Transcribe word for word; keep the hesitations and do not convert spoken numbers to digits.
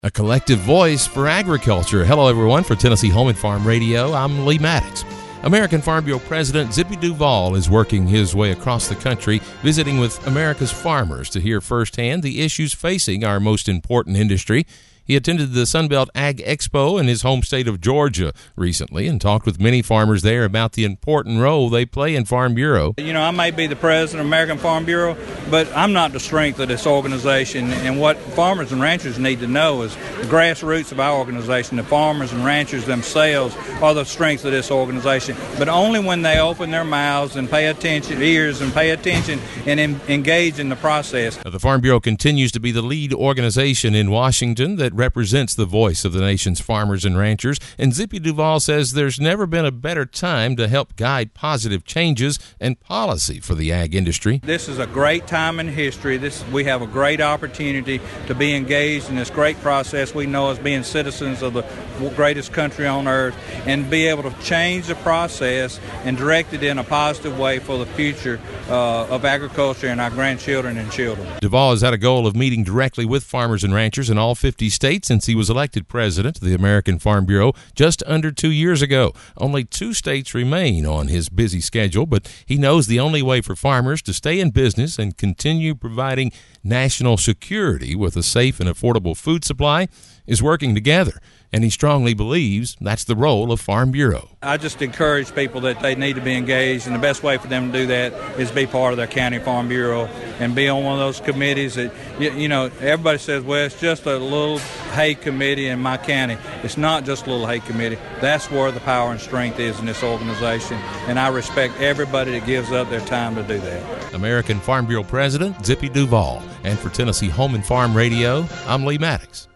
A collective voice for agriculture. Hello, everyone. For Tennessee Home and Farm Radio, I'm Lee Maddox. American Farm Bureau President Zippy Duvall is working his way across the country, visiting with America's farmers to hear firsthand the issues facing our most important industry. He attended the Sunbelt Ag Expo in his home state of Georgia recently and talked with many farmers there about the important role they play in Farm Bureau. You know, I may be the president of American Farm Bureau, but I'm not the strength of this organization. And what farmers and ranchers need to know is the grassroots of our organization. The farmers and ranchers themselves are the strength of this organization. But only when they open their mouths and pay attention, ears and pay attention and in, engage in the process. The Farm Bureau continues to be the lead organization in Washington that represents the voice of the nation's farmers and ranchers, and Zippy Duvall says there's never been a better time to help guide positive changes and policy for the ag industry. This is a great time in history. This we have a great opportunity to be engaged in this great process we know as being citizens of the greatest country on earth, and be able to change the process and direct it in a positive way for the future uh, of agriculture and our grandchildren and children. Duvall has had a goal of meeting directly with farmers and ranchers in all fifty states since he was elected president of the American Farm Bureau just under two years ago. Only two states remain on his busy schedule, but he knows the only way for farmers to stay in business and continue providing national security with a safe and affordable food supply is working together. And he strongly believes that's the role of Farm Bureau. I just encourage people that they need to be engaged, and the best way for them to do that is be part of their county Farm Bureau and be on one of those committees that, you know, everybody says, well, it's just a little hay committee in my county. It's not just a little hay committee. That's where the power and strength is in this organization, and I respect everybody that gives up their time to do that. American Farm Bureau President Zippy Duvall. And for Tennessee Home and Farm Radio, I'm Lee Maddox.